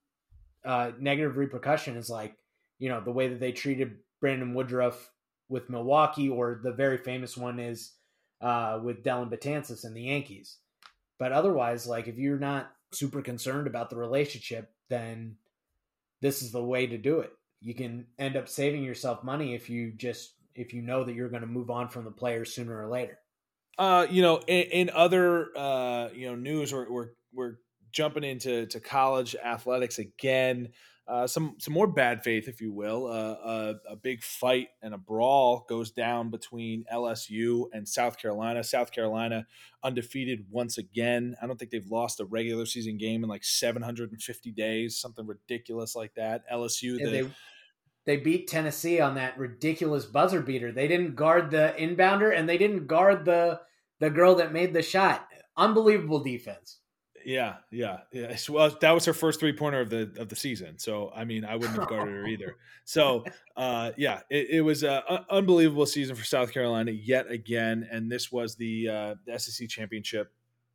uh, negative repercussion is like, you know, the way that they treated Brandon Woodruff with Milwaukee, or the very famous one is uh, with Dellin Betances and the Yankees. But otherwise, like if you're not super concerned about the relationship, then this is the way to do it. You can end up saving yourself money if you just, if you know that you're going to move on from the player sooner or later. Uh, you know, in, in other uh, you know news, we're we're, we're jumping into to college athletics again. Uh, some some more bad faith, if you will. Uh, a, a big fight and a brawl goes down between L S U and South Carolina. South Carolina undefeated once again. I don't think they've lost a regular season game in like seven hundred fifty days, something ridiculous like that. L S U, the they they beat Tennessee on that ridiculous buzzer beater. They didn't guard the inbounder, and they didn't guard the the girl that made the shot. Unbelievable defense. Yeah, yeah, yeah. Well, that was her first three pointer of the of the season. So, I mean, I wouldn't have guarded her either. So, uh, yeah, it, it was an unbelievable season for South Carolina yet again, and this was the, uh, the S E C championship.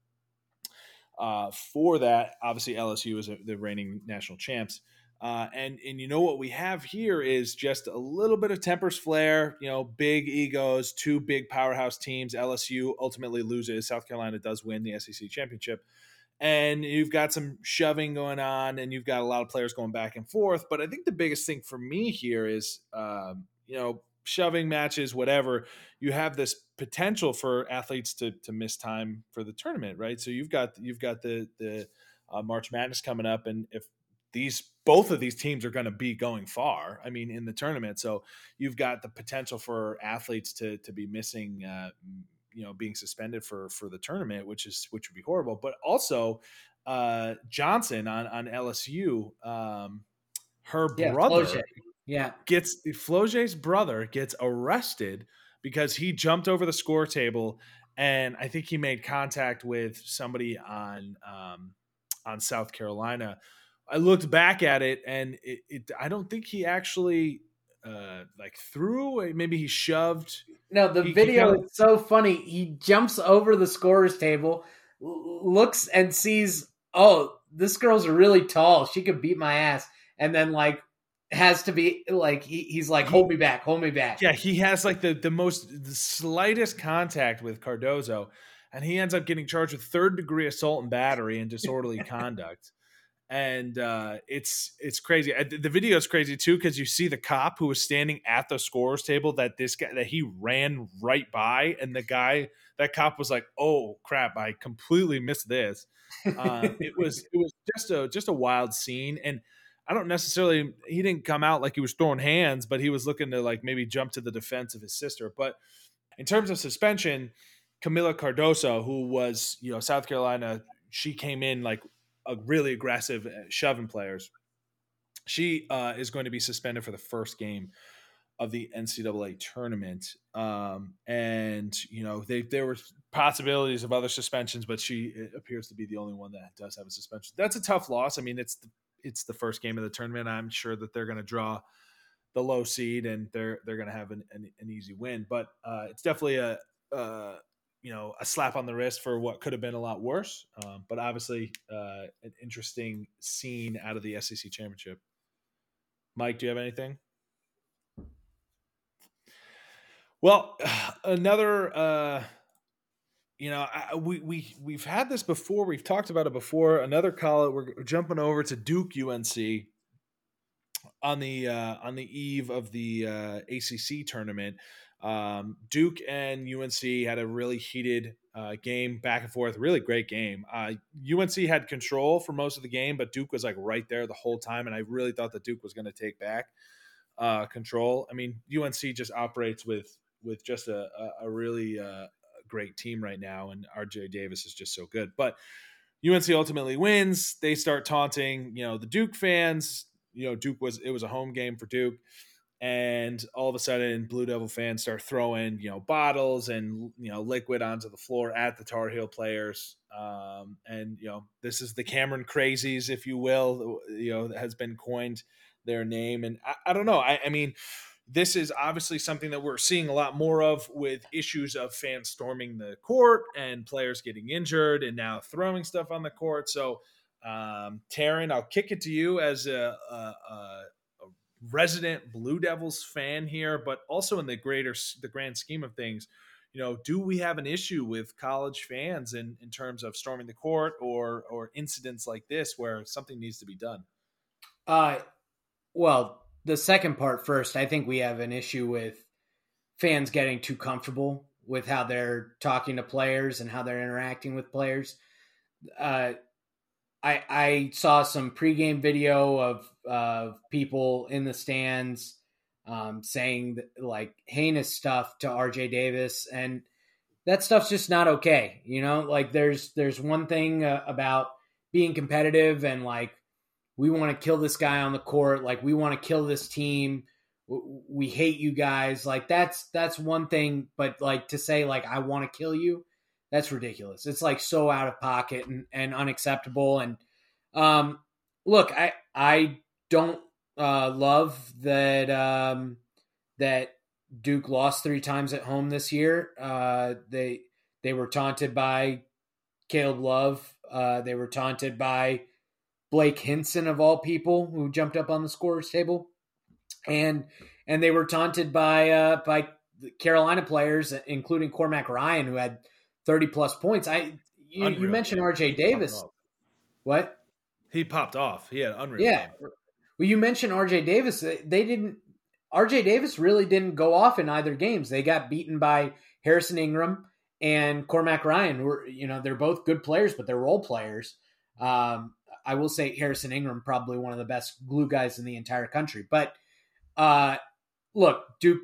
Uh, for that, obviously, L S U is the reigning national champs. Uh, and and you know what we have here is just a little bit of tempers flare, you know, big egos, two big powerhouse teams. L S U ultimately loses. South Carolina does win the S E C championship. And you've got some shoving going on, and you've got a lot of players going back and forth. But I think the biggest thing for me here is, um, you know, shoving matches, whatever. You have this potential for athletes to to miss time for the tournament, right? So you've got you've got the the uh, March Madness coming up, and if these both of these teams are going to be going far, I mean, in the tournament, so you've got the potential for athletes to to be missing. Uh, you know, being suspended for for the tournament, which is which would be horrible. But also uh Johnson on on L S U, um her yeah, brother Flau'jae. yeah gets Flau'jae's brother gets arrested because he jumped over the score table, and I think he made contact with somebody on um on South Carolina. I looked back at it, and it, it I don't think he actually uh like threw, maybe he shoved. No, the he, video he kinda, is so funny. He jumps over the scorer's table, l- looks and sees, oh, this girl's really tall. She could beat my ass. And then, like, has to be, like, he, he's like, hold me back, hold me back. Yeah, he has, like, the, the most, the slightest contact with Cardozo, and he ends up getting charged with third-degree assault and battery and disorderly conduct. And uh, it's it's crazy. The video is crazy too, because you see the cop who was standing at the scorer's table that this guy that he ran right by, and the guy that cop was like, "Oh crap, I completely missed this." Uh, it was it was just a just a wild scene, and I don't necessarily he didn't come out like he was throwing hands, but he was looking to like maybe jump to the defense of his sister. But in terms of suspension, Camila Cardoso, who was you know South Carolina, she came in like a really aggressive shoving players. She uh, is going to be suspended for the first game of the N C double A tournament. Um, and, you know, they, there were possibilities of other suspensions, but she appears to be the only one that does have a suspension. That's a tough loss. I mean, it's the, it's the first game of the tournament. I'm sure that they're going to draw the low seed, and they're, they're going to have an, an, an easy win, but uh, it's definitely a, uh, you know, a slap on the wrist for what could have been a lot worse. Um, but obviously uh, an interesting scene out of the S E C championship. Mike, do you have anything? Well, another, uh, you know, I, we we we've had this before. We've talked about it before. Another college. We're jumping over to Duke U N C on the uh, on the eve of the uh, A C C tournament. Um, Duke and U N C had a really heated uh, game, back and forth. Really great game. Uh, U N C had control for most of the game, but Duke was like right there the whole time, and I really thought that Duke was going to take back uh, control. I mean, U N C just operates with with just a, a, a really uh, great team right now, and R J Davis is just so good. But U N C ultimately wins. They start taunting, you know, the Duke fans. You know, Duke was it was a home game for Duke, and all of a sudden, Blue Devil fans start throwing, you know, bottles and you know liquid onto the floor at the Tar Heel players. Um, and you know, this is the Cameron Crazies, if you will. You know, that has been coined their name, and I, I don't know. I, I mean. This is obviously something that we're seeing a lot more of with issues of fans storming the court and players getting injured and now throwing stuff on the court. So, um, Taryn, I'll kick it to you as a, a, a resident Blue Devils fan here, but also in the greater, the grand scheme of things, you know, do we have an issue with college fans in, in terms of storming the court or, or incidents like this where something needs to be done? Uh, well, the second part first, I think we have an issue with fans getting too comfortable with how they're talking to players and how they're interacting with players. Uh, I, I saw some pregame video of uh, people in the stands um, saying like heinous stuff to R J Davis, and that stuff's just not okay. You know, like there's there's one thing uh, about being competitive and like, we want to kill this guy on the court. Like, we want to kill this team. We hate you guys. Like, that's that's one thing. But, like, to say, like, I want to kill you, that's ridiculous. It's, like, so out of pocket and, and unacceptable. And, um, look, I I don't uh, love that um, that Duke lost three times at home this year. Uh, they, they were taunted by Caleb Love. Uh, they were taunted by Blake Hinson of all people, who jumped up on the scorer's table, and and they were taunted by uh, by Carolina players, including Cormac Ryan, who had thirty plus points. I you, you mentioned R J Davis. What? He popped off. He had unreal. Yeah. Game. Well, you mentioned R J Davis. They didn't. R J Davis really didn't go off in either games. They got beaten by Harrison Ingram and Cormac Ryan. Who were, you know, they're both good players, but they're role players. Um, I will say Harrison Ingram, probably one of the best glue guys in the entire country. But uh, look, Duke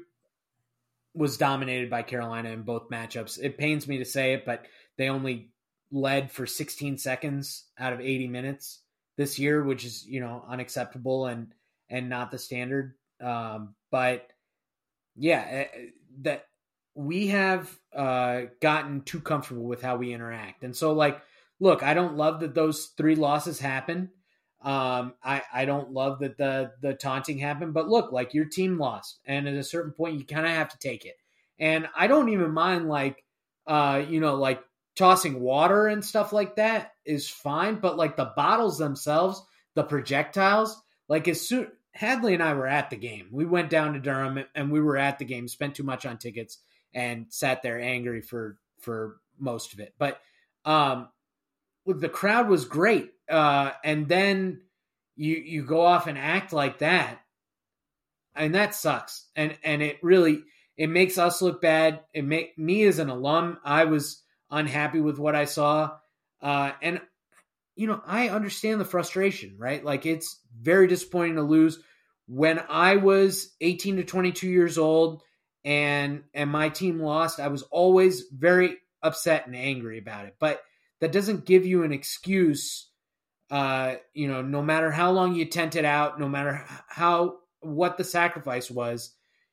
was dominated by Carolina in both matchups. It pains me to say it, but they only led for sixteen seconds out of eighty minutes this year, which is, you know, unacceptable and and not the standard. Um, but yeah, that we have uh, gotten too comfortable with how we interact. And so, like, look, I don't love that those three losses happen. Um, I, I don't love that the the taunting happened. But look, like, your team lost. And at a certain point, you kind of have to take it. And I don't even mind, like, uh, you know, like, tossing water and stuff like that is fine. But, like, the bottles themselves, the projectiles, like, as soon Hadley and I were at the game. We went down to Durham and we were at the game, spent too much on tickets, and sat there angry for for most of it. But um, look, the crowd was great. Uh, and then you you go off and act like that, and that sucks. And and it really it makes us look bad. It make me as an alum, I was unhappy with what I saw. Uh, and you know, I understand the frustration, right? Like, it's very disappointing to lose. When I was eighteen to twenty-two years old and and my team lost, I was always very upset and angry about it. But that doesn't give you an excuse, uh, you know, no matter how long you tent it out, no matter how what the sacrifice was,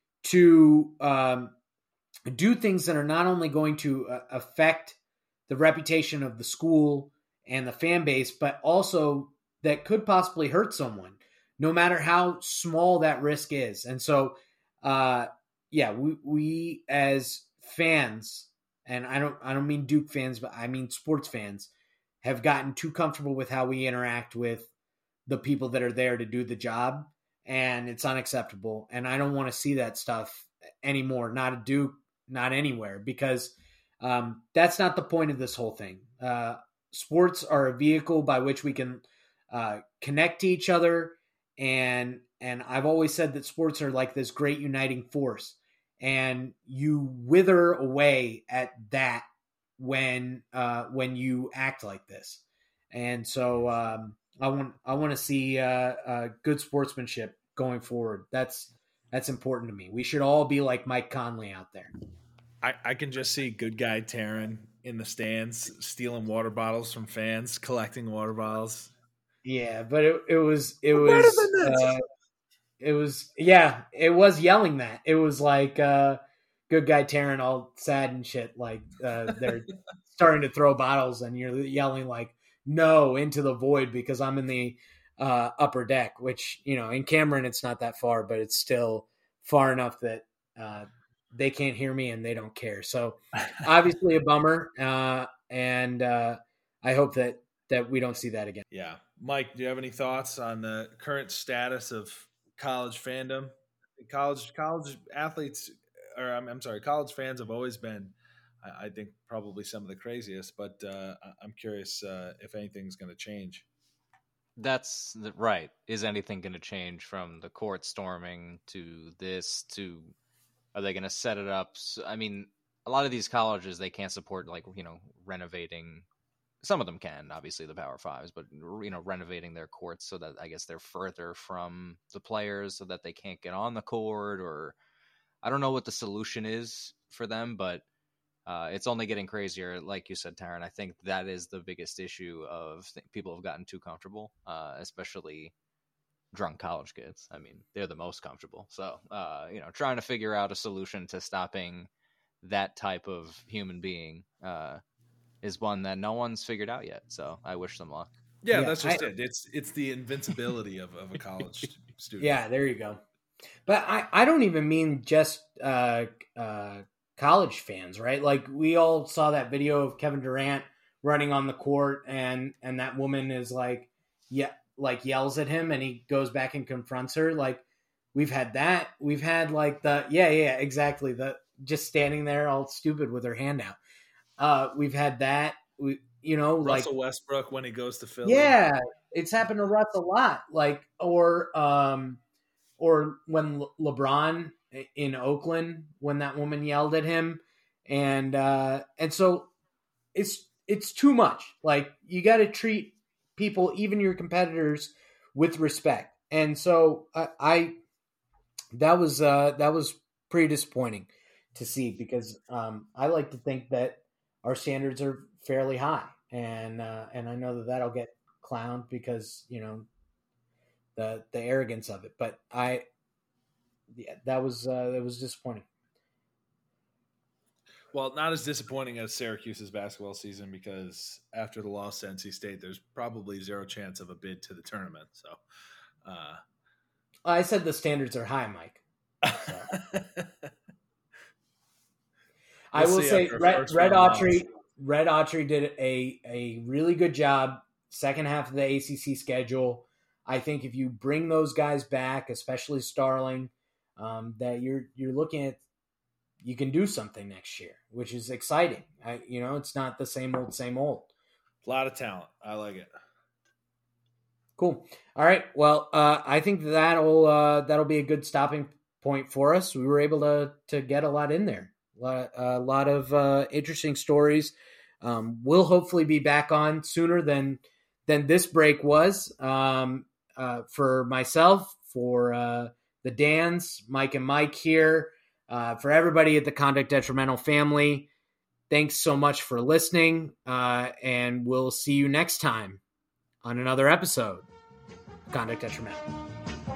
to um, do things that are not only going to uh, affect the reputation of the school and the fan base, but also that could possibly hurt someone, no matter how small that risk is. And so, uh, yeah, we, we as fans, and I don't, I don't mean Duke fans, but I mean sports fans, have gotten too comfortable with how we interact with the people that are there to do the job. and it's unacceptable. And I don't want to see that stuff anymore. Not at Duke, not anywhere, because um, that's not the point of this whole thing. Uh, sports are a vehicle by which we can uh, connect to each other. And, and I've always said that sports are like this great uniting force, and you wither away at that when, uh, when you act like this. And so, um, I want I want to see uh, uh, good sportsmanship going forward. That's that's important to me. We should all be like Mike Conley out there. I, I can just see good guy Taryn in the stands stealing water bottles from fans, collecting water bottles. Yeah, but it, it was it was uh, it was yeah it was yelling that. It was like uh, good guy Taryn all sad and shit. Like uh, they're starting to throw bottles and you're yelling like, no, into the void, because I'm in the uh, upper deck, which, you know, in Cameron, it's not that far, but it's still far enough that uh, they can't hear me and they don't care. So obviously a bummer. Uh, and uh, I hope that, that we don't see that again. Yeah. Mike, do you have any thoughts on the current status of college fandom? College, college athletes, or I'm, I'm sorry, college fans have always been, I think, probably some of the craziest, but uh, I'm curious uh, if anything's going to change. That's the, right. Is anything going to change from the court storming to this to, are they going to set it up? So, I mean, a lot of these colleges, they can't support, like, you know, renovating. Some of them can, obviously the Power Fives, but, you know, renovating their courts so that I guess they're further from the players so that they can't get on the court, or I don't know what the solution is for them, but Uh, it's only getting crazier. Like you said, Taryn, I think that is the biggest issue of th- people have gotten too comfortable, uh, especially drunk college kids. I mean, they're the most comfortable. So, uh, you know, trying to figure out a solution to stopping that type of human being uh, is one that no one's figured out yet. So I wish them luck. Yeah, Yeah, that's just I, it. It's it's the invincibility of, of a college student. Yeah, there you go. But I, I don't even mean just uh, uh, college fans, right? Like, we all saw that video of Kevin Durant running on the court, and and that woman is like, yeah, like yells at him, and he goes back and confronts her. Like, we've had that. We've had like the yeah, yeah, exactly. The just standing there all stupid with her hand out. Uh, we've had that. We, you know, Russell like Westbrook when he goes to Philly. Yeah, it's happened to Russ a lot. Like, or um, or when Le- LeBron in Oakland, when that woman yelled at him, and uh, and so it's it's too much. Like, you got to treat people, even your competitors, with respect. And so I, I that was uh, that was pretty disappointing to see, because um, I like to think that our standards are fairly high, and uh, and I know that that'll get clowned because, you know, the the arrogance of it. But I. Yeah, that was uh, that was disappointing. Well, not as disappointing as Syracuse's basketball season, because after the loss to N C State, there's probably zero chance of a bid to the tournament. So, uh, I said the standards are high, Mike. So. I will say, Red, Red Autry, Red Autry did a a really good job second half of the A C C schedule. I think if you bring those guys back, especially Starling, Um, that you're you're looking at, you can do something next year, which is exciting. I, you know, it's not the same old, same old. A lot of talent. I like it. Cool. All right. Well, uh, I think that'll uh, that'll be a good stopping point for us. We were able to to get a lot in there, a lot, a lot of uh, interesting stories. Um, we'll hopefully be back on sooner than than this break was. Um, uh, for myself, for uh, the Dans, Mike and Mike here, uh, for everybody at the Conduct Detrimental family, thanks so much for listening, uh, and we'll see you next time on another episode of Conduct Detrimental.